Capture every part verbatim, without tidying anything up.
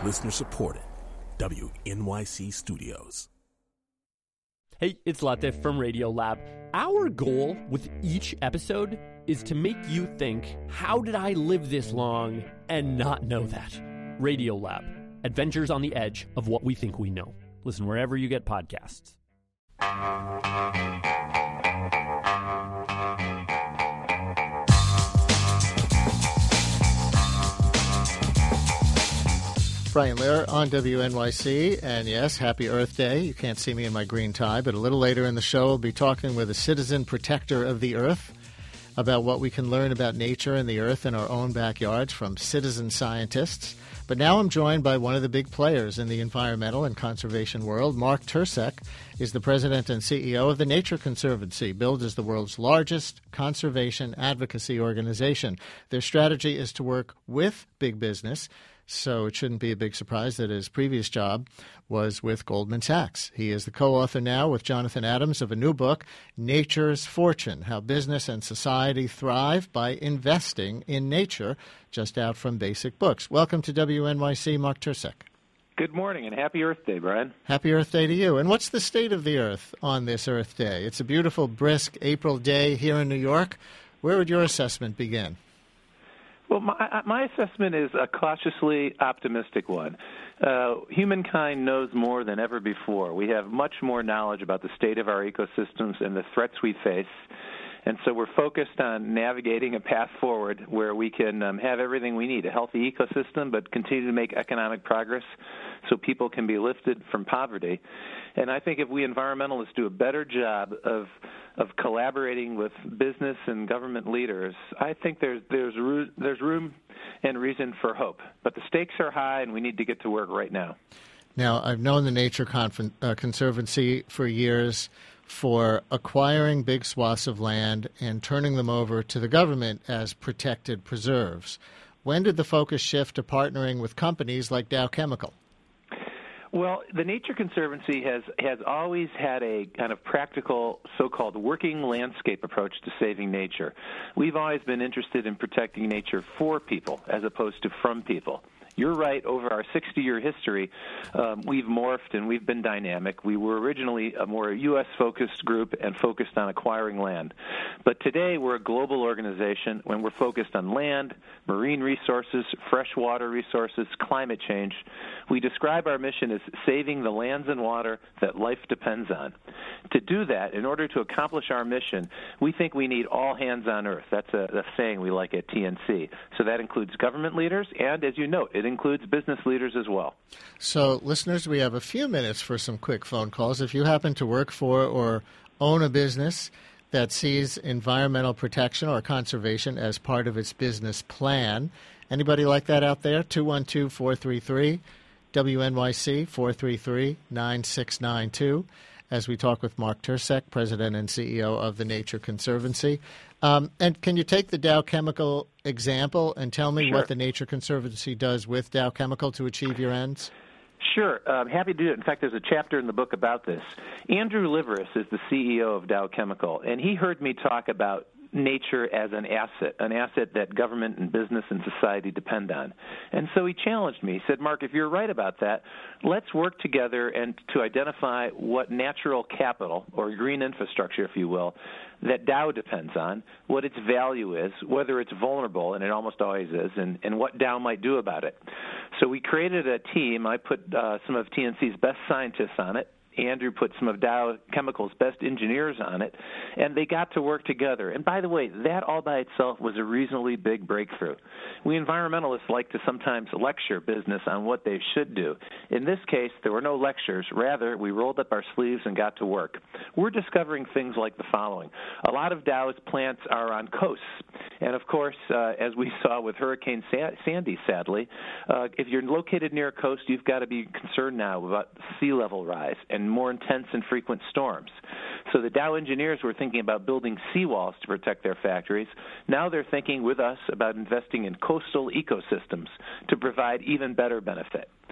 Listener supported. W N Y C Studios. Hey, it's Latif from Radiolab. Our goal with each episode is to make you think, how did I live this long and not know that? Radiolab, adventures on the edge of what we think we know. Listen wherever you get podcasts. Brian Lehrer on W N Y C, and yes, happy Earth Day. You can't see me in my green tie, but a little later in the show, we'll be talking with a citizen protector of the Earth about what we can learn about nature and the Earth in our own backyards from citizen scientists. But now I'm joined by one of the big players in the environmental and conservation world. Mark Tercek is the president and C E O of the Nature Conservancy, billed as the world's largest conservation advocacy organization. Their strategy is to work with big business, so it shouldn't be a big surprise that his previous job was with Goldman Sachs. He is the co-author now with Jonathan Adams of a new book, Nature's Fortune, How Business and Society Thrive by Investing in Nature, just out from Basic Books. Welcome to W N Y C, Mark Tercek. Good morning and happy Earth Day, Brian. Happy Earth Day to you. And what's the state of the Earth on this Earth Day? It's a beautiful, brisk April day here in New York. Where would your assessment begin? Well, my, my assessment is a cautiously optimistic one. Uh, humankind knows more than ever before. We have much more knowledge about the state of our ecosystems and the threats we face. And so we're focused on navigating a path forward where we can um, have everything we need, a healthy ecosystem, but continue to make economic progress so people can be lifted from poverty. And I think if we environmentalists do a better job of of collaborating with business and government leaders, I think there's there's there's room and reason for hope. But the stakes are high, and we need to get to work right now. Now, I've known the Nature Confer- uh, Conservancy for years for acquiring big swaths of land and turning them over to the government as protected preserves. When did the focus shift to partnering with companies like Dow Chemical? Well, the Nature Conservancy has, has always had a kind of practical so-called working landscape approach to saving nature. We've always been interested in protecting nature for people as opposed to from people. You're right, over our sixty-year history, um, we've morphed and we've been dynamic. We were originally a more U S-focused group and focused on acquiring land. But today we're a global organization when we're focused on land, marine resources, freshwater resources, climate change. We describe our mission as saving the lands and water that life depends on. To do that, in order to accomplish our mission, we think we need all hands on earth. That's a, a saying we like at T N C. So that includes government leaders and, as you note, it includes business leaders as well. So, listeners, we have a few minutes for some quick phone calls. If you happen to work for or own a business that sees environmental protection or conservation as part of its business plan, anybody like that out there? two one two, four three three, W N Y C, four three three, nine six nine two, as we talk with Mark Tercek, President and C E O of the Nature Conservancy. Um, and can you take the Dow Chemical example and tell me Sure. what the Nature Conservancy does with Dow Chemical to achieve your ends? Sure. I'm happy to do it. In fact, there's a chapter in the book about this. Andrew Liveris is the C E O of Dow Chemical, and he heard me talk about nature as an asset, an asset that government and business and society depend on. And so he challenged me. He said, Mark, if you're right about that, let's work together and to identify what natural capital, or green infrastructure, if you will, that Dow depends on, what its value is, whether it's vulnerable, and it almost always is, and, and what Dow might do about it. So we created a team. I put uh, some of T N C's best scientists on it. Andrew put some of Dow Chemical's best engineers on it, and they got to work together. And by the way, that all by itself was a reasonably big breakthrough. We environmentalists like to sometimes lecture business on what they should do. In this case, there were no lectures. Rather, we rolled up our sleeves and got to work. We're discovering things like the following. A lot of Dow's plants are on coasts. And, of course, uh, as we saw with Hurricane Sandy, sadly, uh, if you're located near a coast, you've got to be concerned now about sea level rise and more intense and frequent storms. So the Dow engineers were thinking about building seawalls to protect their factories. Now they're thinking with us about investing in coastal ecosystems to provide even better benefit.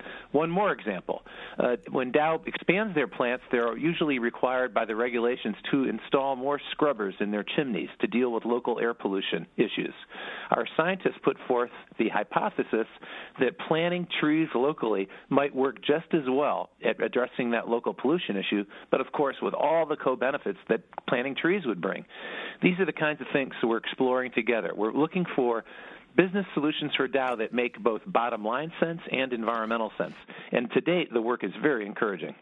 One more example. Uh, when Dow expands their plants, they're usually required by the regulations to install more scrubbers in their chimneys to deal with local air pollution issues. Our scientists put forth the hypothesis that planting trees locally might work just as well at addressing that local pollution issue, but of course with all the co-benefits that planting trees would bring. These are the kinds of things we're exploring together. We're looking for business solutions for Dow that make both bottom line sense and environmental sense. And to date, the work is very encouraging.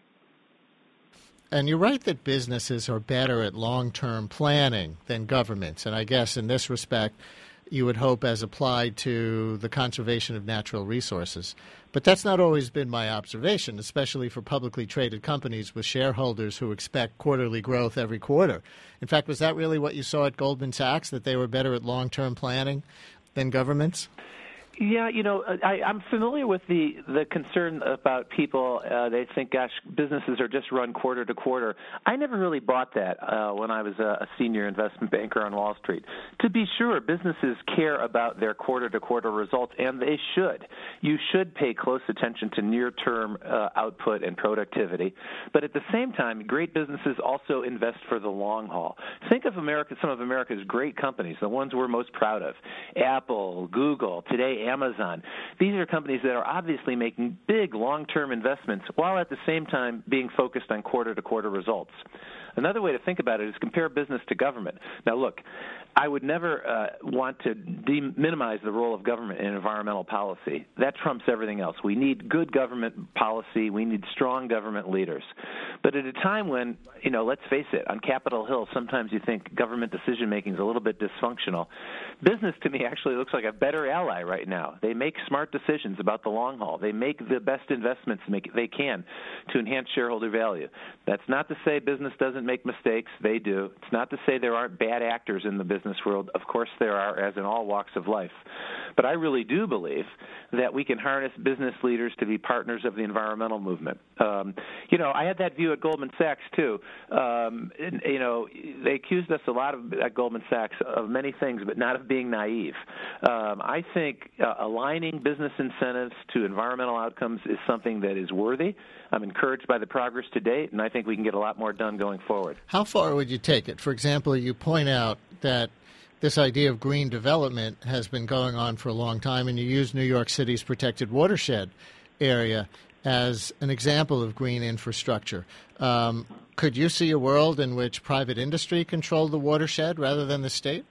And you're right that businesses are better at long-term planning than governments. And I guess in this respect, you would hope as applied to the conservation of natural resources. But that's not always been my observation, especially for publicly traded companies with shareholders who expect quarterly growth every quarter. In fact, was that really what you saw at Goldman Sachs, that they were better at long-term planning than governments? Yeah, you know, I, I'm familiar with the, the concern about people. Uh, they think, gosh, businesses are just run quarter to quarter. I never really bought that uh, when I was a, a senior investment banker on Wall Street. To be sure, businesses care about their quarter to quarter results, and they should. You should pay close attention to near-term uh, output and productivity. But at the same time, great businesses also invest for the long haul. Think of America, some of America's great companies, the ones we're most proud of: Apple, Google, today Amazon. These are companies that are obviously making big long-term investments while at the same time being focused on quarter-to-quarter results. Another way to think about it is compare business to government. Now, look, I would never uh, want to de- minimize the role of government in environmental policy. That trumps everything else. We need good government policy. We need strong government leaders. But at a time when, you know, let's face it, on Capitol Hill, sometimes you think government decision-making is a little bit dysfunctional. Business, to me, actually looks like a better ally right now. They make smart decisions about the long haul. They make the best investments they can to enhance shareholder value. That's not to say business doesn't make mistakes. They do. It's not to say there aren't bad actors in the business world. Of course there are, as in all walks of life. But I really do believe that we can harness business leaders to be partners of the environmental movement. Um, you know, I had that view at Goldman Sachs, too. Um, and, you know, they accused us a lot of, at Goldman Sachs of many things, but not of being naive. Um, I think uh, aligning business incentives to environmental outcomes is something that is worthy. I'm encouraged by the progress to date, and I think we can get a lot more done going forward. How far would you take it? For example, you point out that this idea of green development has been going on for a long time, and you use New York City's protected watershed area as an example of green infrastructure. Um, could you see a world in which private industry controlled the watershed rather than the state?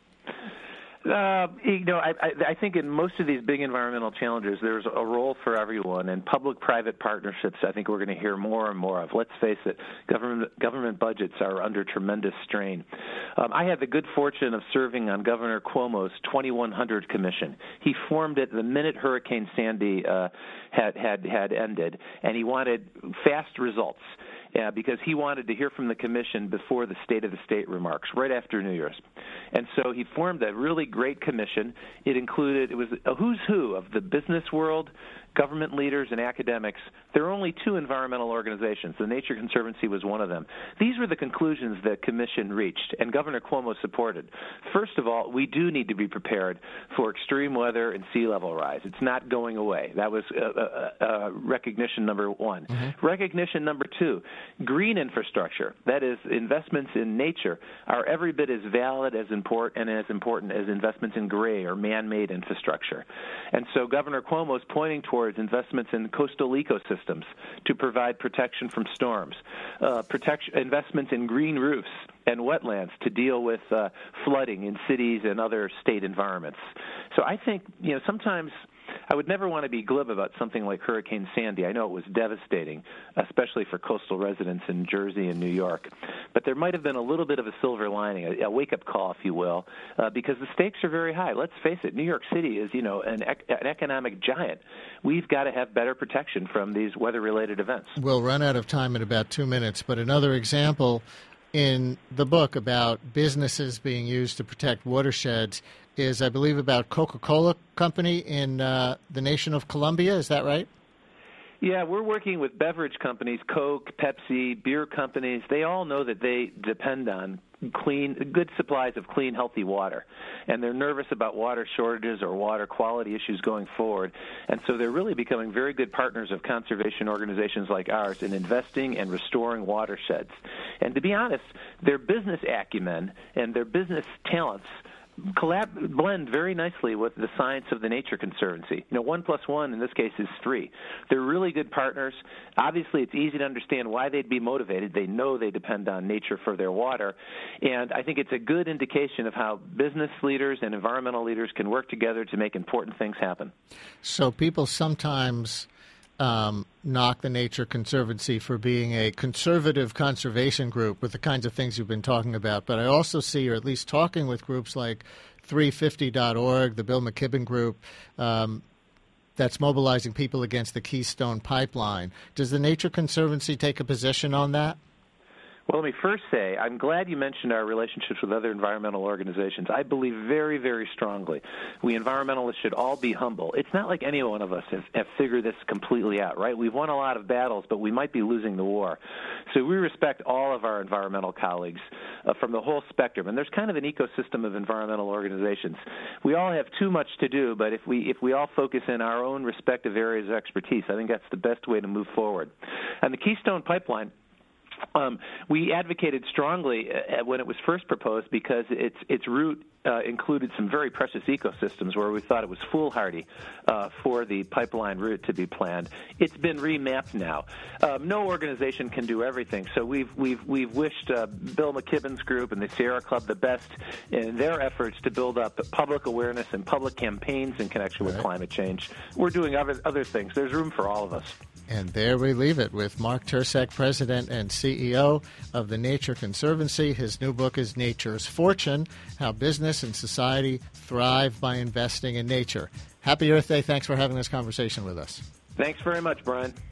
Uh, you know, I, I, I think in most of these big environmental challenges, there's a role for everyone, and public-private partnerships I think we're going to hear more and more of. Let's face it, government government budgets are under tremendous strain. Um, I had the good fortune of serving on Governor Cuomo's twenty-one hundred Commission. He formed it the minute Hurricane Sandy uh, had, had, had ended, and he wanted fast results. Yeah, because he wanted to hear from the commission before the State of the State remarks, right after New Year's. And so he formed a really great commission. It included, it was a who's who of the business world, government leaders, and academics. There are only two environmental organizations. The Nature Conservancy was one of them. These were the conclusions the commission reached, and Governor Cuomo supported. First of all, we do need to be prepared for extreme weather and sea level rise. It's not going away. That was uh, uh, uh, recognition number one. Mm-hmm. Recognition number two, green infrastructure, that is, investments in nature, are every bit as valid as important and as important as investments in gray or man-made infrastructure. And so Governor Cuomo is pointing towards investments in coastal ecosystems to provide protection from storms, uh, protection, investments in green roofs and wetlands to deal with uh, flooding in cities and other state environments. So I think, you know, sometimes I would never want to be glib about something like Hurricane Sandy. I know it was devastating, especially for coastal residents in Jersey and New York. But there might have been a little bit of a silver lining, a, a wake-up call, if you will, uh, because the stakes are very high. Let's face it, New York City is, you know, an, ec- an economic giant. We've got to have better protection from these weather-related events. We'll run out of time in about two minutes, but another example in the book about businesses being used to protect watersheds is, I believe, about Coca-Cola Company in uh, the nation of Colombia. Is that right? Yeah, we're working with beverage companies, Coke, Pepsi, beer companies. They all know that they depend on clean, good supplies of clean, healthy water. And they're nervous about water shortages or water quality issues going forward. And so they're really becoming very good partners of conservation organizations like ours in investing and restoring watersheds. And to be honest, their business acumen and their business talents collab blend very nicely with the science of the Nature Conservancy. You know, one plus one in this case is three. They're really good partners. Obviously, it's easy to understand why they'd be motivated. They know they depend on nature for their water, and I think it's a good indication of how business leaders and environmental leaders can work together to make important things happen. So people sometimes Um, knock the Nature Conservancy for being a conservative conservation group with the kinds of things you've been talking about. But I also see you're at least talking with groups like three fifty dot org, the Bill McKibben Group, um, that's mobilizing people against the Keystone Pipeline. Does the Nature Conservancy take a position on that? Well, let me first say I'm glad you mentioned our relationships with other environmental organizations. I believe very, very strongly we environmentalists should all be humble. It's not like any one of us have, have figured this completely out, right? We've won a lot of battles, but we might be losing the war. So we respect all of our environmental colleagues uh, from the whole spectrum. And there's kind of an ecosystem of environmental organizations. We all have too much to do, but if we if we all focus in our own respective areas of expertise, I think that's the best way to move forward. And the Keystone Pipeline, Um, we advocated strongly uh, when it was first proposed because its its route uh, included some very precious ecosystems where we thought it was foolhardy uh, for the pipeline route to be planned. It's been remapped now. Um, no organization can do everything, so we've we've we've wished uh, Bill McKibben's group and the Sierra Club the best in their efforts to build up public awareness and public campaigns in connection with right. climate change. We're doing other other things. There's room for all of us. And there we leave it with Mark Tercek, President and C E O of the Nature Conservancy. His new book is Nature's Fortune, How Business and Society Thrive by Investing in Nature. Happy Earth Day. Thanks for having this conversation with us. Thanks very much, Brian.